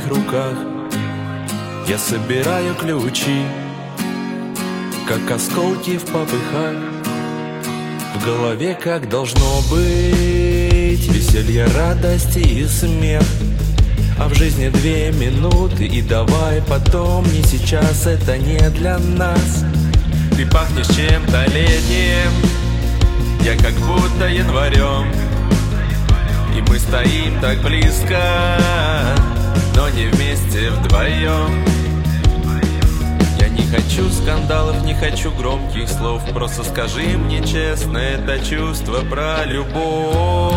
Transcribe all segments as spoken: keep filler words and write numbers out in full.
твоих руках я собираю ключи, как осколки в попыхах. В голове, как должно быть, веселье, радости и смех. А в жизни две минуты, и давай потом, не сейчас, это не для нас. Ты пахнешь чем-то летним, я как будто январем, и мы стоим так близко, но не вместе, вдвоем. Я не хочу скандалов, не хочу громких слов, просто скажи мне честно, это чувство про любовь.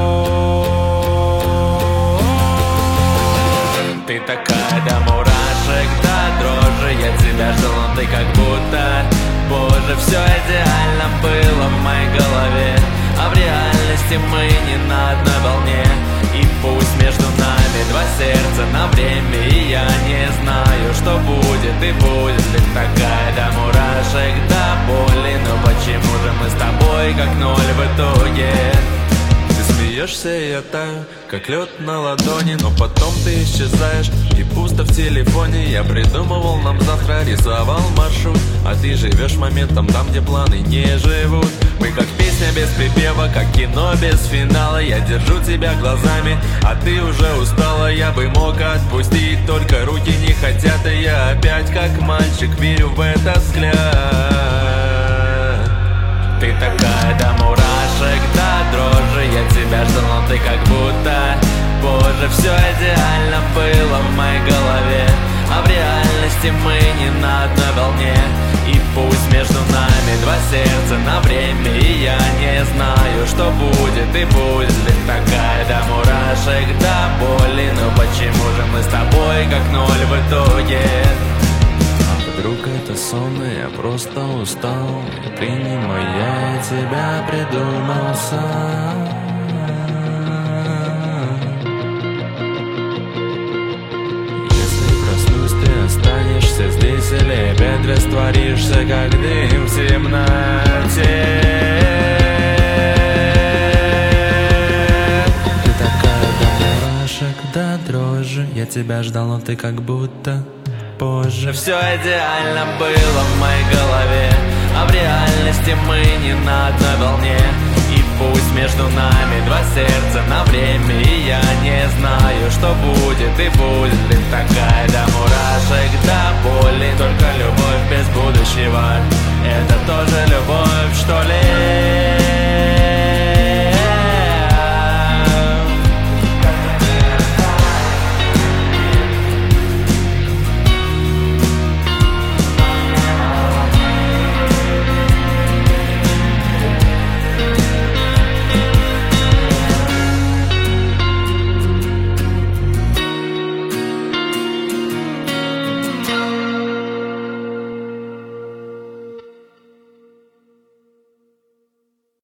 Ты такая до мурашек, до дрожи, я тебя ждал, но ты как будто, боже, все идеально было в моей голове, а в реальности мы не на одной волне. И пусть между нами два сердца на время, и я не знаю, что будет и будет. Ты такая до мурашек, до боли, но почему же мы с тобой как ноль в итоге? Ты смеешься, и я таю, как лед на ладони, но потом ты исчезаешь, и пусто в телефоне. Я придумывал нам завтра, рисовал маршрут, а ты живешь моментом там, где планы не живут. Мы как песня без припева, как кино без финала. Я держу тебя глазами, а ты уже устала. Я бы мог отпустить, только руки не хотят, и я опять как мальчик верю в этот взгляд. Ты такая до мурашек, до дрожи, я тебя ждал, но ты как будто, боже, все идеально было в моей голове, а в реальности мы не на одной волне. И пусть между нами два сердца на время, и я не знаю, что будет и будет. Ты такая до мурашек, до боли, но почему же мы с тобой как ноль в итоге? Вдруг это сон, и я просто устал, и ты не моя, я тебя придумал сам. Если проснусь, ты останешься здесь, или опять растворишься, как дым в темноте. Ты такая до мурашек, до дрожи, я тебя ждал, но ты как будто позже. Все идеально было в моей голове, а в реальности мы не на одной волне. И пусть между нами два сердца на время, и я не знаю, что будет и будет. Ты такая до мурашек, до боли, только любовь без будущего.